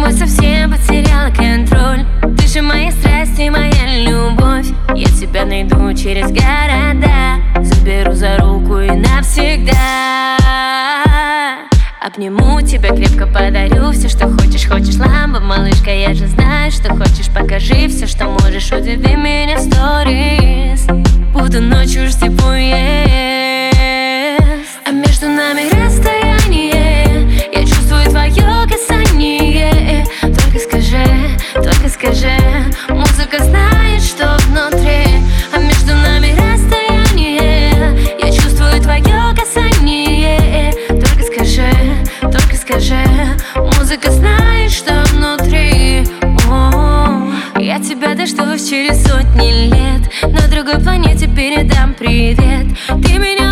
тобой совсем потеряла контроль. Ты же моя страсть и моя любовь. Я тебя найду через города, заберу за руку и навсегда. Обниму тебя крепко, подарю все, что хочешь. Хочешь ламбо, малышка, я же знаю, что хочешь. Покажи все, что можешь, удиви меня в сторис. Буду ночью ждать поезд. А между нами расстояние, я чувствую твое касание. Только скажи, музыка знает, что внутри. А между нами расстояние, я чувствую твое касание. Только скажи, музыка знает, что внутри. Я тебя дождусь через сотни лет, на другой планете передам привет. Ты меня